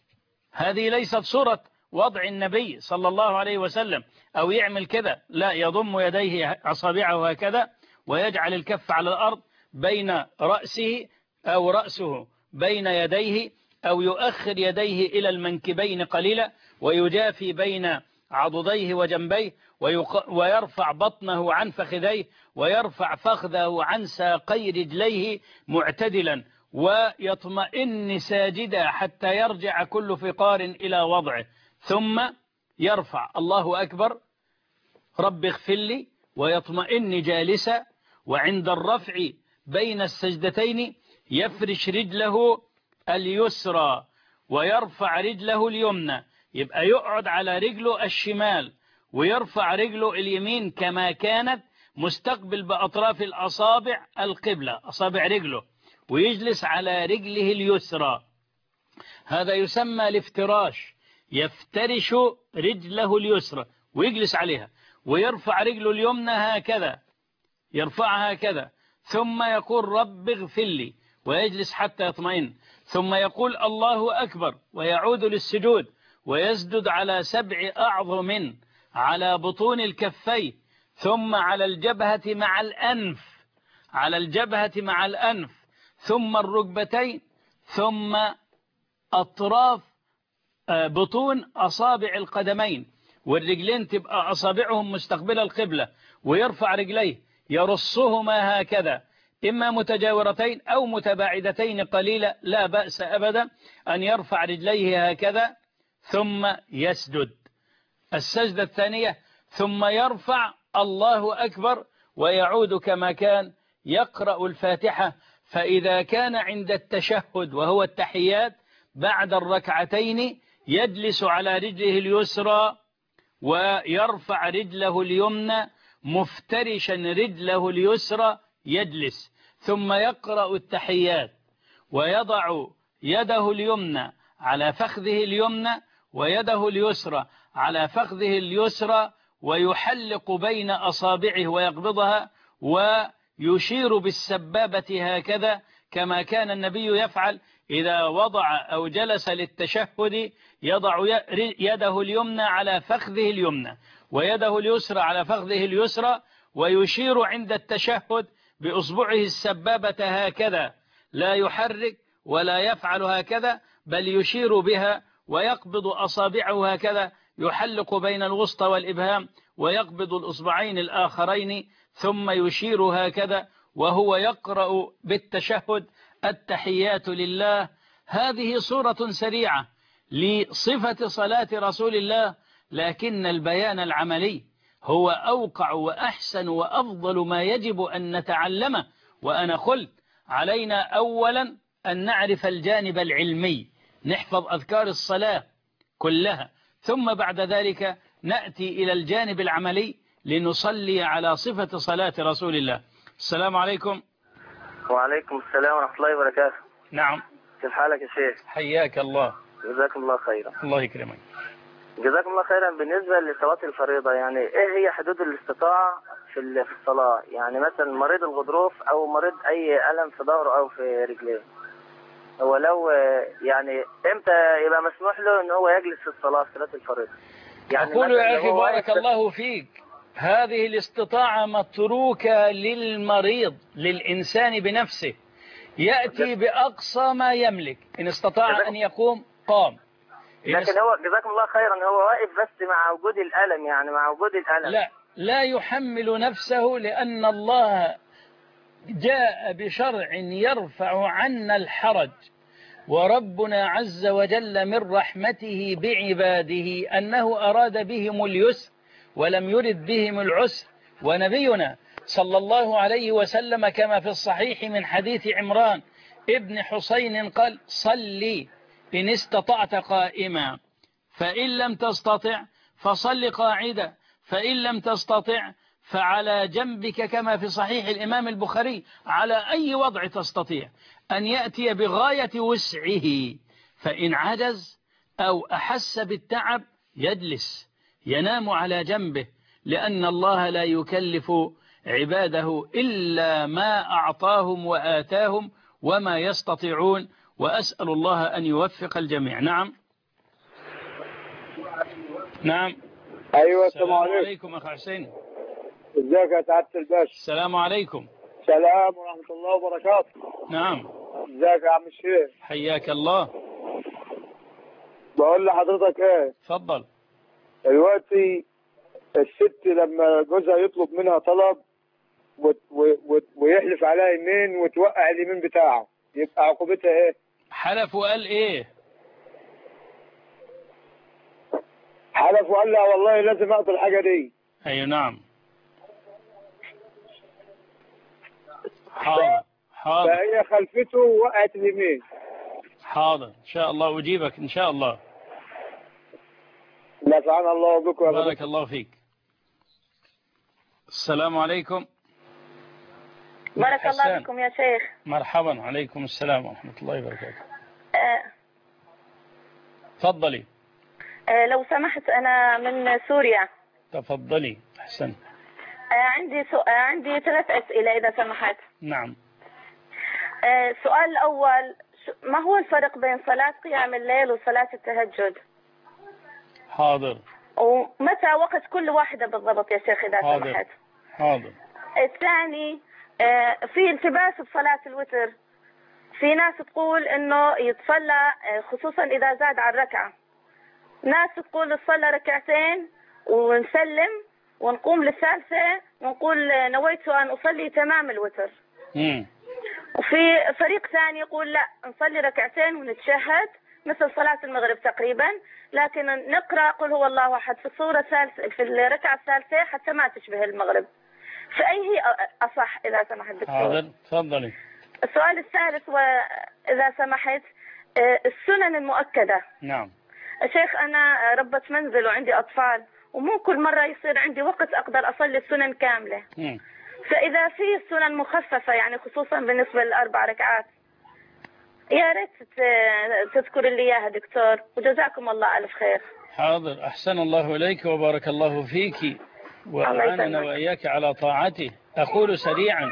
هذه ليست صورة وضع النبي صلى الله عليه وسلم، أو يعمل كده، لا، يضم يديه أصابعه هكذا، ويجعل الكف على الأرض بين رأسه أو رأسه بين يديه، أو يؤخر يديه إلى المنكبين قليلا، ويجافي بين عضديه وجنبيه، ويرفع بطنه عن فخذيه، ويرفع فخذه عن ساقي رجليه معتدلا، ويطمئن ساجدا حتى يرجع كل فقار إلى وضعه، ثم يرفع الله أكبر رب اغفر لي ويطمئن جالسا، وعند الرفع بين السجدتين يفرش رجله اليسرى ويرفع رجله اليمنى، يبقى يقعد على رجله الشمال ويرفع رجله اليمين كما كانت مستقبل بأطراف الأصابع القبلة أصابع رجله، ويجلس على رجله اليسرى. هذا يسمى الافتراش، يفترش رجله اليسرى ويجلس عليها، ويرفع رجله اليمنى هكذا، يرفعها هكذا، ثم يقول رب اغفر لي ويجلس حتى يطمئن، ثم يقول الله أكبر ويعود للسجود ويسجد على 7 أعظم على بطون الكفين، ثم على الجبهة مع الأنف، على الجبهة مع الأنف، ثم الركبتين، ثم أطراف بطون أصابع القدمين، والرجلين تبقى أصابعهم مستقبلة القبلة، ويرفع رجليه يرصهما هكذا، إما متجاورتين أو متباعدتين قليلا، لا بأس أبدا أن يرفع رجليه هكذا، ثم يسجد السجدة الثانية، ثم يرفع الله أكبر ويعود كما كان يقرأ الفاتحة. فإذا كان عند التشهد وهو التحيات بعد الركعتين يجلس على رجله اليسرى ويرفع رجله اليمنى مفترشا رجله اليسرى يجلس، ثم يقرأ التحيات ويضع يده اليمنى على فخذه اليمنى ويده اليسرى على فخذه اليسرى، ويحلق بين أصابعه ويقبضها ويشير بالسبابة هكذا كما كان النبي يفعل إذا وضع أو جلس للتشهد، يضع يده اليمنى على فخذه اليمنى ويده اليسرى على فخذه اليسرى، ويشير عند التشهد بأصبعه السبابة هكذا، لا يحرك ولا يفعل هكذا، بل يشير بها ويقبض أصابعه هكذا، يحلق بين الوسطى والإبهام ويقبض الأصبعين الآخرين، ثم يشير هكذا وهو يقرأ بالتشهد التحيات لله. هذه صورة سريعة لصفة صلاة رسول الله، لكن البيان العملي هو أوقع وأحسن وأفضل ما يجب أن نتعلمه. وأنا قلت علينا أولا أن نعرف الجانب العلمي، نحفظ أذكار الصلاة كلها، ثم بعد ذلك نأتي إلى الجانب العملي لنصلي على صفة صلاة رسول الله. السلام عليكم. وعليكم السلام ورحمة الله وبركاته. نعم، كيف حالك يا شيخ؟ حياك الله. جزاكم الله خيرا. الله يكرمك. جزاكم الله خيرا. بالنسبة لصلاة الفريضة، يعني إيه هي حدود الاستطاعة في الصلاة؟ يعني مثلا مريض الغضروف أو مريض أي ألم في ظهره أو في رجليه، هو لو يعني إمتى يبقى مسموح له إن هو يجلس في الصلاة، صلاة الفريضة؟ يعني أقول يا أخي بارك الله فيك، هذه الاستطاعة متروكة للمريض، للإنسان بنفسه، يأتي بأقصى ما يملك، إن استطاع أن يقوم قام. لكن هو جزاكم الله خيرا هو واقف بس مع وجود الألم، يعني مع وجود الألم لا يحمل نفسه، لأن الله جاء بشرع يرفع عنا الحرج، وربنا عز وجل من رحمته بعباده أنه أراد بهم اليسر ولم يرد بهم العسر. ونبينا صلى الله عليه وسلم كما في الصحيح من حديث عمران ابن حسين قال: صلي إن استطعت قائما، فإن لم تستطع فصل قاعدا، فإن لم تستطع فعلى جنبك، كما في صحيح الإمام البخاري، على أي وضع تستطيع أن يأتي بغاية وسعه. فإن عجز أو أحس بالتعب يجلس ينام على جنبه، لأن الله لا يكلف عباده إلا ما أعطاهم وآتاهم وما يستطيعون، وأسأل الله أن يوفق الجميع. نعم. أيوة. السلام عليكم أخ حسين. ازيك يا سعادة الباشا؟ السلام عليكم. السلام ورحمة الله وبركاته. نعم. ازيك يا عم الشيخ؟ حياك الله. بقول لحضرتك ايه؟ اتفضل. دلوقتي الست لما جوزها يطلب منها طلب ويحلف عليها يمين وتوقع اليمين بتاعه، يبقى عقوبتها ايه؟ حلف وقال ايه؟ حلف وقال لها والله لازم اقضي الحاجه دي. أي نعم. حاضر حاضر. فهي خلفته وقعت اليمين. حاضر إن شاء الله أجيبك إن شاء الله. نفعنا الله بكم. بارك الله فيك. السلام عليكم. بارك الله بكم يا شيخ. مرحبا. عليكم السلام ورحمة الله وبركاته. تفضلي. لو سمحت أنا من سوريا. تفضلي. أحسن. عندي 3 أسئلة إذا سمحت. نعم. السؤال الأول، ما هو الفرق بين صلاة قيام الليل وصلاة التهجد؟ حاضر. ومتى وقت كل واحدة بالضبط يا شيخ إذا سمحت؟ حاضر. الثاني، في التباس بصلاة الوتر. في ناس تقول إنه يتصلى خصوصا إذا زاد عن ركعة. ناس تقول تصلى ركعتين ونسلم ونقوم للثالثة ونقول نويت أن أصلي تمام الوتر. وفي فريق ثاني يقول لا، نصلي ركعتين ونتشهد مثل صلاة المغرب تقريبا، لكن نقرأ قل هو الله أحد في الصورة الثالثة في الركعة الثالثة حتى ما تشبه المغرب. فأي هي أصح إذا سمحت دكتور؟ حاضر تفضلي. السؤال الثالث وإذا سمحت، السنن المؤكدة. نعم. شيخ أنا ربة منزل وعندي أطفال، ومو كل مرة يصير عندي وقت أقدر أصلي السنن كاملة. فإذا في سنن مخففة يعني خصوصا بالنسبة ل4 ركعات، يا ريت تذكر لي إياها دكتور، وجزاكم الله ألف خير. حاضر. أحسن الله إليك وبارك الله فيك وأعاننا وإياك على طاعته. أقول سريعا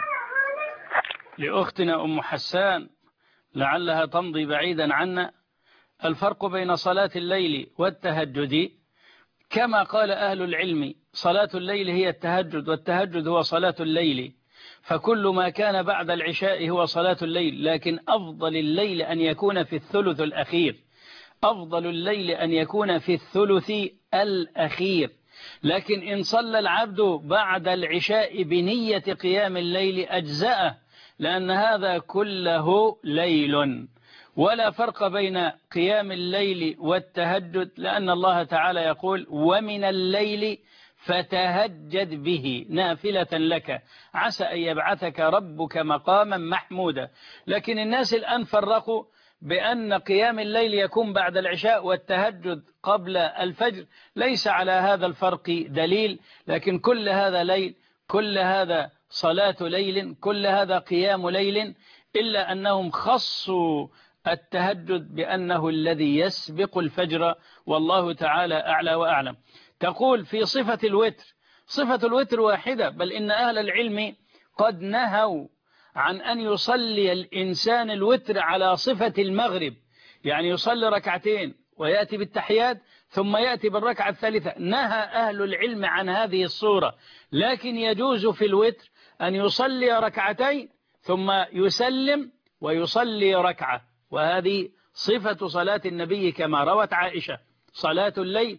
لأختنا أم حسان لعلها تمضي بعيدا عنا، الفرق بين صلاة الليل والتهجد كما قال أهل العلم، صلاة الليل هي التهجد والتهجد هو صلاة الليل، فكل ما كان بعد العشاء هو صلاة الليل، لكن أفضل الليل أن يكون في الثلث الأخير، أفضل الليل أن يكون في الثلث الأخير. لكن إن صلى العبد بعد العشاء بنية قيام الليل أجزأه، لأن هذا كله ليل. ولا فرق بين قيام الليل والتهجد، لأن الله تعالى يقول ومن الليل فتهجد به نافلة لك عسى أن يبعثك ربك مقاما محمودا. لكن الناس الآن فرقوا بأن قيام الليل يكون بعد العشاء والتهجد قبل الفجر. ليس على هذا الفرق دليل، لكن كل هذا ليل، كل هذا صلاة ليل، كل هذا قيام ليل، إلا أنهم خصوا التهجد بأنه الذي يسبق الفجر، والله تعالى أعلى وأعلم. تقول في صفة الوتر، صفة الوتر واحدة، بل إن أهل العلم قد نهوا عن أن يصلي الإنسان الوتر على صفة المغرب، يعني يصلي ركعتين ويأتي بالتحيات ثم يأتي بالركعة الثالثة. نهى أهل العلم عن هذه الصورة، لكن يجوز في الوتر أن يصلي ركعتين ثم يسلم ويصلي ركعة، وهذه صفة صلاة النبي كما روت عائشة. صلاة الليل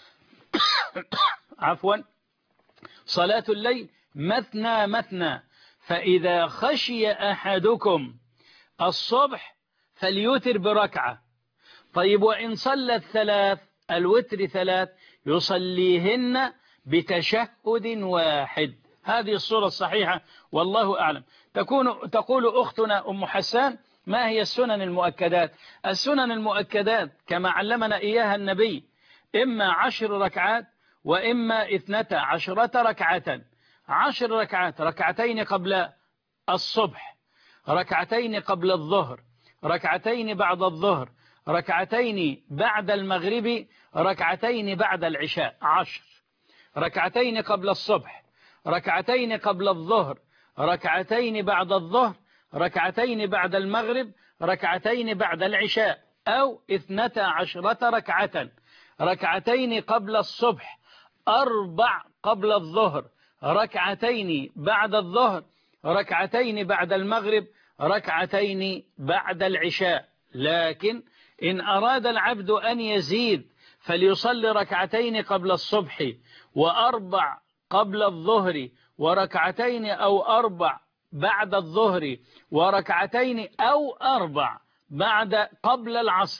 عفوا صلاة الليل مثنى مثنى، فإذا خشي أحدكم الصبح فليوتر بركعة. طيب وإن صلى الثلاث، الوتر 3 يصليهن بتشهد واحد. هذه الصورة الصحيحة والله أعلم. تقول أختنا أم حسان ما هي السنن المؤكدات؟ السنن المؤكدات كما علمنا إياها النبي إما 10 ركعات وإما 12 ركعة. 10 ركعات، ركعتين قبل الصبح، ركعتين قبل الظهر، ركعتين بعد الظهر، ركعتين بعد المغرب، ركعتين بعد العشاء. 10 ركعتين قبل الصبح، ركعتين قبل الظهر، ركعتين بعد الظهر، ركعتين بعد المغرب، ركعتين بعد العشاء، أو 12 ركعة، ركعتين قبل الصبح، 4 قبل الظهر، ركعتين بعد الظهر، ركعتين بعد المغرب، ركعتين بعد العشاء. لكن إن أراد العبد أن يزيد فليصلي ركعتين قبل الصبح و4 قبل الظهر، وركعتين أو 4 بعد الظهر، وركعتين أو 4 قبل العصر،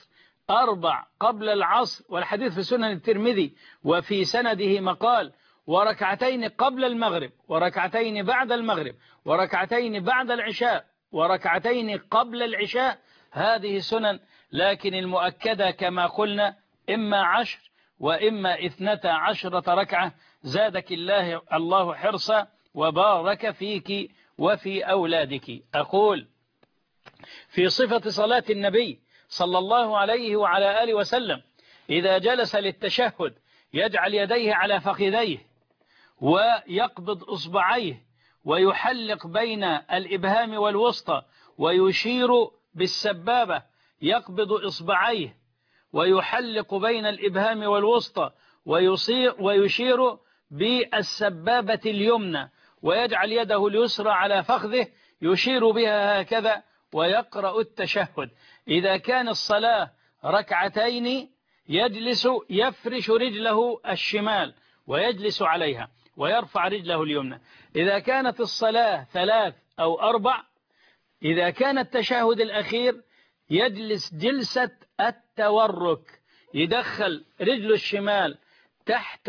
4 قبل العصر، والحديث في سنن الترمذي وفي سنده مقال، وركعتين قبل المغرب، وركعتين بعد المغرب، وركعتين بعد العشاء، وركعتين قبل العشاء. هذه سنن، لكن المؤكدة كما قلنا إما 10 وإما 12 ركعة. زادك الله حرصا وبارك فيك وفي أولادك. أقول في صفة صلاة النبي صلى الله عليه وعلى آله وسلم: إذا جلس للتشهد يجعل يديه على فخذيه ويقبض إصبعيه ويحلق بين الإبهام والوسطى ويشير بالسبابة، يقبض إصبعيه ويحلق بين الإبهام والوسطى ويشير بالسبابة اليمنى، ويجعل يده اليسرى على فخذه يشير بها هكذا، ويقرأ التشهد. إذا كان الصلاة ركعتين يجلس يفرش رجله الشمال ويجلس عليها ويرفع رجله اليمنى. إذا كانت الصلاة 3 أو 4، إذا كان التشهد الأخير يجلس جلسة التورك، يدخل رجل الشمال تحت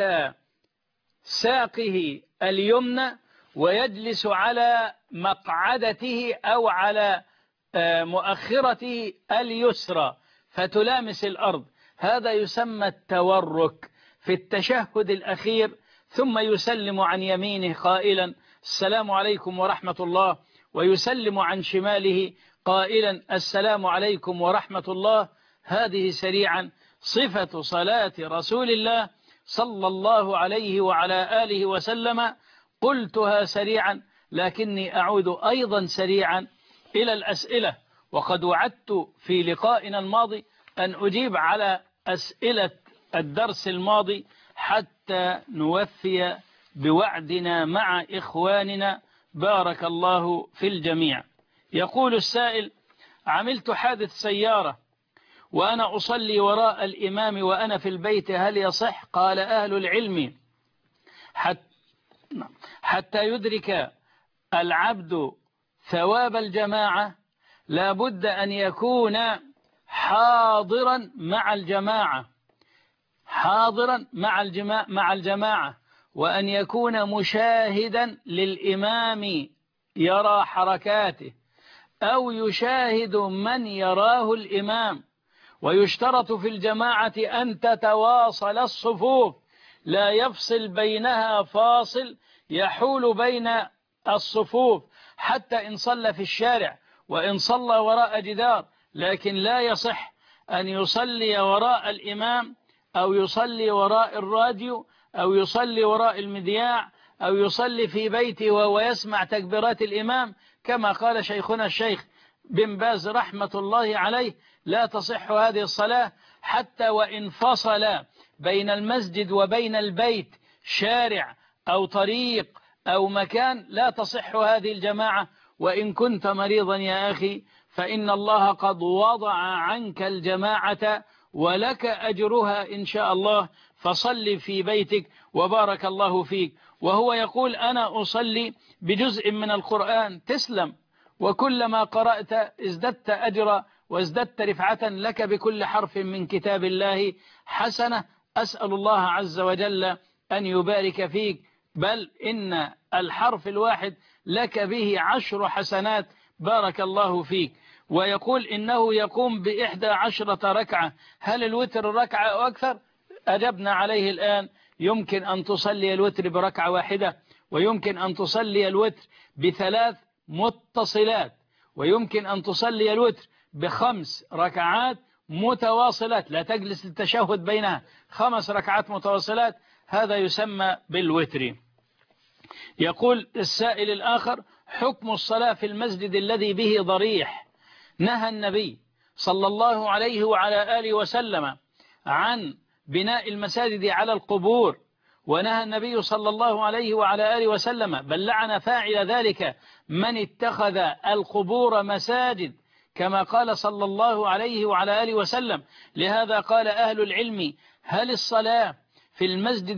ساقه اليمنى ويجلس على مقعدته أو على مؤخرته اليسرى فتلامس الأرض. هذا يسمى التورك في التشهد الأخير، ثم يسلم عن يمينه قائلا: السلام عليكم ورحمة الله، ويسلم عن شماله قائلا: السلام عليكم ورحمة الله. هذه سريعا صفة صلاة رسول الله صلى الله عليه وعلى آله وسلم. قلتها سريعا، لكني أعود أيضا سريعا إلى الأسئلة، وقد وعدت في لقائنا الماضي أن أجيب على أسئلة الدرس الماضي حتى نوفي بوعدنا مع إخواننا. بارك الله في الجميع. يقول السائل: عملت حادث سيارة وأنا أصلي وراء الإمام وأنا في البيت، هل يصح؟ قال أهل العلم: حتى يدرك العبد ثواب الجماعة لا بد أن يكون حاضرا مع الجماعة، حاضرا مع الجماعة، وأن يكون مشاهدا للإمام يرى حركاته أو يشاهد من يراه الإمام. ويشترط في الجماعة أن تتواصل الصفوف، لا يفصل بينها فاصل يحول بين الصفوف، حتى إن صلى في الشارع وإن صلى وراء جدار، لكن لا يصح أن يصلي وراء الإمام أو يصلي وراء الراديو أو يصلي وراء المذياع أو يصلي في بيته وهو يسمع تكبيرات الإمام، كما قال شيخنا الشيخ بن باز رحمة الله عليه: لا تصح هذه الصلاة حتى وإن فصل بين المسجد وبين البيت شارع أو طريق أو مكان، لا تصح هذه الجماعة. وإن كنت مريضا يا أخي فإن الله قد وضع عنك الجماعة ولك أجرها إن شاء الله، فصل في بيتك وبارك الله فيك. وهو يقول: أنا أصلي بجزء من القرآن. تسلم، وكلما قرأت ازددت أجرا وازددت رفعة لك بكل حرف من كتاب الله حسنة. أسأل الله عز وجل أن يبارك فيك، بل إن الحرف الواحد لك به 10 حسنات. بارك الله فيك. ويقول إنه يقوم ب11 ركعة، هل الوتر ركعة أو أكثر؟ أجبنا عليه الآن. يمكن أن تصلي الوتر بركعة واحدة، ويمكن أن تصلي الوتر ب3 متصلات، ويمكن أن تصلي الوتر ب5 ركعات متواصلات، لا تجلس للتشهد بينها، 5 ركعات متواصلات، هذا يسمى بالوتر. يقول السائل الآخر: حكم الصلاة في المسجد الذي به ضريح. نهى النبي صلى الله عليه وعلى آله وسلم عن بناء المساجد على القبور، ونهى النبي صلى الله عليه وعلى آله وسلم بل لعن فاعل ذلك من اتخذ القبور مساجد، كما قال صلى الله عليه وعلى آله وسلم. لهذا قال أهل العلم: هل الصلاة في المسجد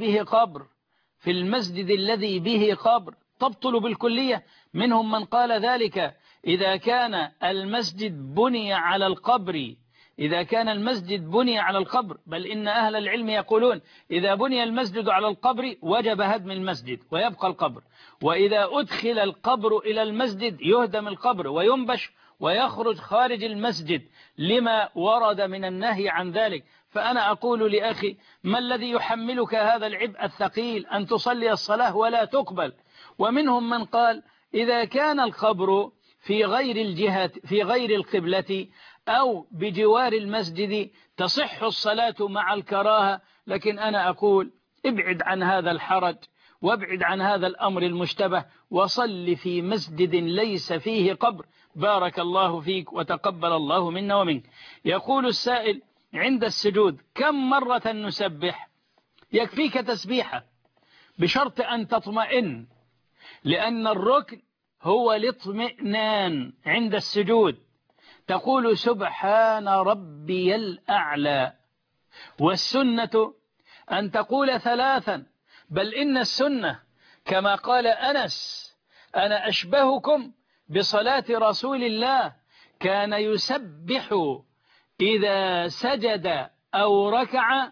الذي به قبر تبطل بالكلية؟ منهم من قال ذلك إذا كان المسجد بني على القبر، إذا كان المسجد بني على القبر، بل إن أهل العلم يقولون إذا بني المسجد على القبر وجب هدم المسجد ويبقى القبر، وإذا أدخل القبر إلى المسجد يهدم القبر وينبش ويخرج خارج المسجد لما ورد من النهي عن ذلك. فأنا أقول لأخي ما الذي يحملك هذا العبء الثقيل أن تصلي الصلاة ولا تقبل؟ ومنهم من قال إذا كان القبر في غير الجهة في غير القبلة أو بجوار المسجد تصح الصلاة مع الكراهة. لكن أنا أقول ابعد عن هذا الحرج وابعد عن هذا الأمر المشتبه وصل في مسجد ليس فيه قبر. بارك الله فيك وتقبل الله منا ومنك. يقول السائل عند السجود كم مرة نسبح؟ يكفيك تسبيحة بشرط أن تطمئن، لأن الركن هو الاطمئنان عند السجود. تقول سبحان ربي الأعلى، والسنة أن تقول 3، بل إن السنة كما قال أنس أنا أشبهكم بصلاة رسول الله كان يسبح إذا سجد أو ركع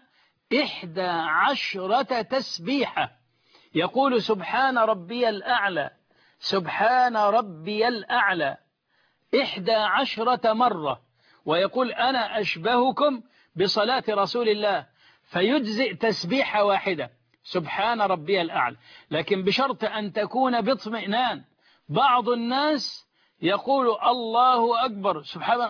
11 تسبيحة، يقول سبحان ربي الأعلى سبحان ربي الأعلى 11 مرة، ويقول أنا أشبهكم بصلاة رسول الله، فيجزئ تسبيحة واحدة سبحان ربي الأعلى، لكن بشرط أن تكون باطمئنان. بعض الناس يقول الله أكبر سبحان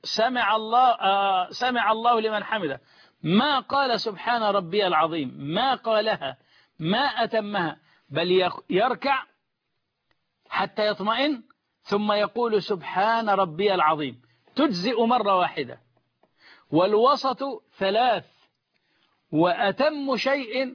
سمع الله لمن حمده، ما قال سبحان ربي العظيم، ما قالها، ما أتمها، بل يركع حتى يطمئن ثم يقول سبحان ربي العظيم، تجزئ مرة واحدة. والوسط 3، وأتم شيء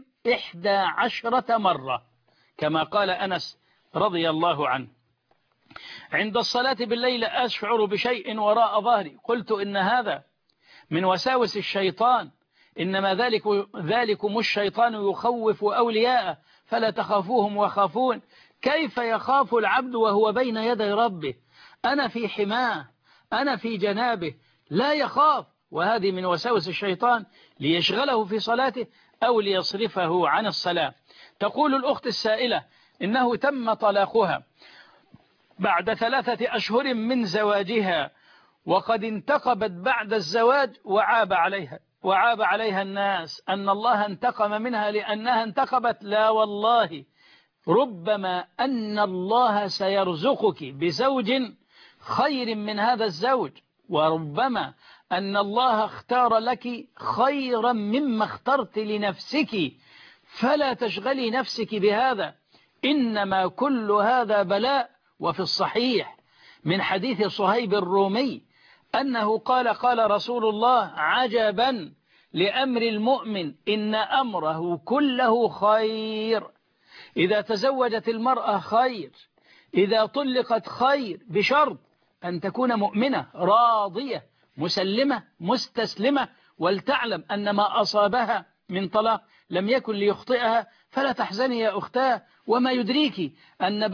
11 مرة كما قال أنس رضي الله عنه. عند الصلاة بالليل أشعر بشيء وراء ظهري، قلت إن هذا من وساوس الشيطان، إنما ذلكم الشيطان يخوف أولياءه فلا تخافوهم وخافون. كيف يخاف العبد وهو بين يدي ربه؟ أنا في حماه، أنا في جنابه، لا يخاف. وهذه من وساوس الشيطان ليشغله في صلاته أو ليصرفه عن الصلاة. تقول الأخت السائلة إنه تم طلاقها بعد 3 أشهر من زواجها، وقد انتقبت بعد الزواج وعاب عليها الناس أن الله انتقم منها لأنها انتقبت. لا والله، ربما أن الله سيرزقك بزوج خير من هذا الزوج، وربما أن الله اختار لك خيرا مما اخترت لنفسك، فلا تشغلي نفسك بهذا، إنما كل هذا بلاء. وفي الصحيح من حديث صهيب الرومي أنه قال رسول الله عجبا لأمر المؤمن إن أمره كله خير، إذا تزوجت المرأة خير، إذا طلقت خير، بشرط أن تكون مؤمنة راضية مسلمة مستسلمة، ولتعلم أن ما أصابها من طلاق لم يكن ليخطئها، فلا تحزني يا أختاه، وما يدريك أن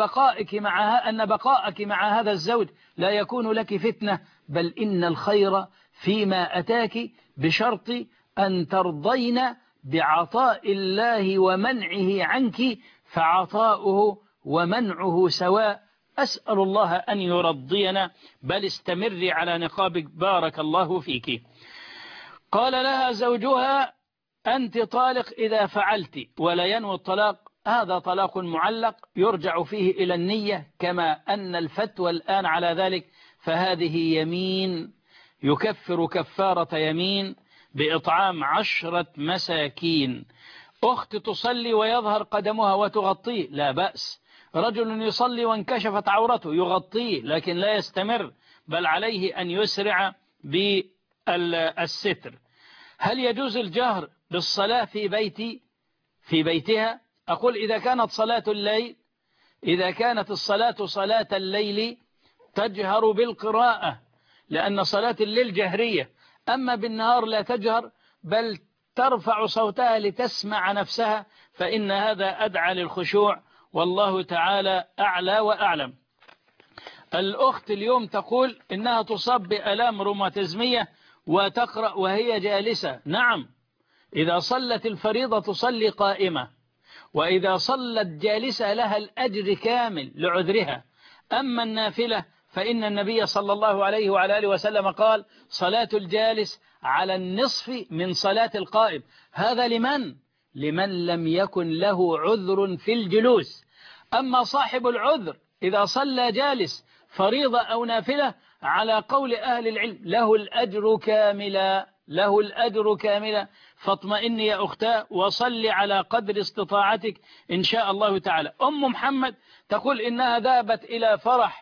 بقاءك مع هذا الزوج لا يكون لك فتنة، بل إن الخير فيما أتاك، بشرط أن ترضين بعطاء الله ومنعه عنك، فعطاؤه ومنعه سواء. أسأل الله أن يرضينا، بل استمري على نقابك بارك الله فيك. قال لها زوجها أنت طالق إذا فعلت، ولا ينوي الطلاق، هذا طلاق معلق يرجع فيه إلى النية، كما أن الفتوى الآن على ذلك، فهذه يمين يكفر كفارة يمين بإطعام 10 مساكين. أخت تصلي ويظهر قدمها وتغطيه، لا بأس. رجل يصلي وانكشفت عورته يغطيه، لكن لا يستمر، بل عليه أن يسرع بالستر. هل يجوز الجهر بالصلاة في بيتها؟ أقول إذا كانت الصلاة صلاة الليل تجهر بالقراءة، لأن صلاة الليل جهرية، أما بالنهار لا تجهر، بل ترفع صوتها لتسمع نفسها، فإن هذا أدعى للخشوع، والله تعالى أعلى وأعلم. الأخت اليوم تقول إنها تصاب بآلام روماتيزمية وتقرأ وهي جالسة. نعم، إذا صلت الفريضة تصلي قائمة، وإذا صلت جالسة لها الأجر كامل لعذرها. أما النافلة فإن النبي صلى الله عليه وعلى آله وسلم قال: صلاة الجالس على النصف من صلاة القائم. هذا لمن لم يكن له عذر في الجلوس. أما صاحب العذر إذا صلى جالس فريضة أو نافلة على قول أهل العلم له الأجر كاملا، له الأجر كاملا. فاطمئني يا أختاه وصل على قدر استطاعتك إن شاء الله تعالى. أم محمد تقول إنها ذهبت إلى فرح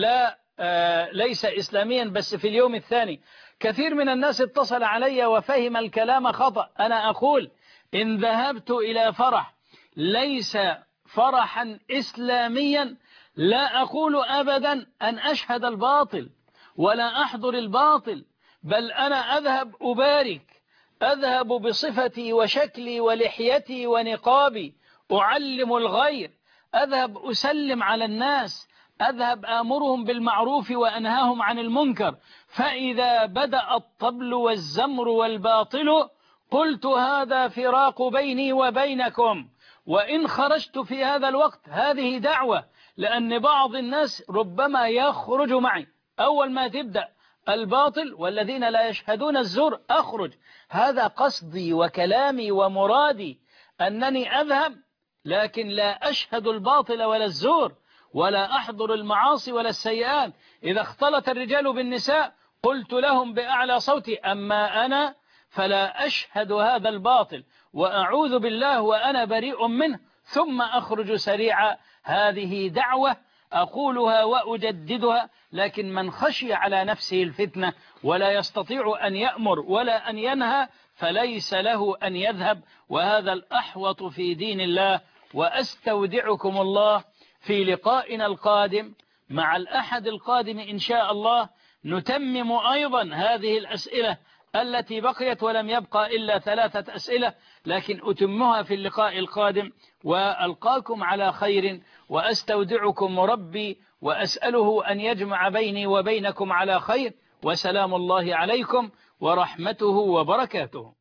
ليس إسلاميا بس في اليوم الثاني. كثير من الناس اتصل علي وفهم الكلام خطأ. أنا أقول إن ذهبت إلى فرح ليس فرحا إسلاميا لا أقول أبدا أن أشهد الباطل ولا أحضر الباطل، بل أنا أذهب أبارك، أذهب بصفتي وشكلي ولحيتي ونقابي، أعلم الغير، أذهب أسلم على الناس، أذهب آمرهم بالمعروف وأنهاهم عن المنكر. فإذا بدأ الطبل والزمر والباطل قلت هذا فراق بيني وبينكم، وإن خرجت في هذا الوقت هذه دعوة، لأن بعض الناس ربما يخرج معي أول ما تبدأ الباطل والذين لا يشهدون الزور أخرج. هذا قصدي وكلامي ومرادي، أنني أذهب لكن لا أشهد الباطل ولا الزور ولا أحضر المعاصي ولا السيئات. إذا اختلط الرجال بالنساء قلت لهم بأعلى صوتي أما أنا فلا أشهد هذا الباطل وأعوذ بالله وأنا بريء منه، ثم أخرج سريعا. هذه دعوة أقولها وأجددها، لكن من خشي على نفسه الفتنة ولا يستطيع أن يأمر ولا أن ينهى فليس له أن يذهب، وهذا الأحوط في دين الله. وأستودعكم الله في لقائنا القادم مع الأحد القادم إن شاء الله نتمم أيضا هذه الأسئلة التي بقيت، ولم يبقى إلا 3 أسئلة، لكن أتمها في اللقاء القادم. وألقاكم على خير وأستودعكم ربي وأسأله أن يجمع بيني وبينكم على خير، وسلام الله عليكم ورحمته وبركاته.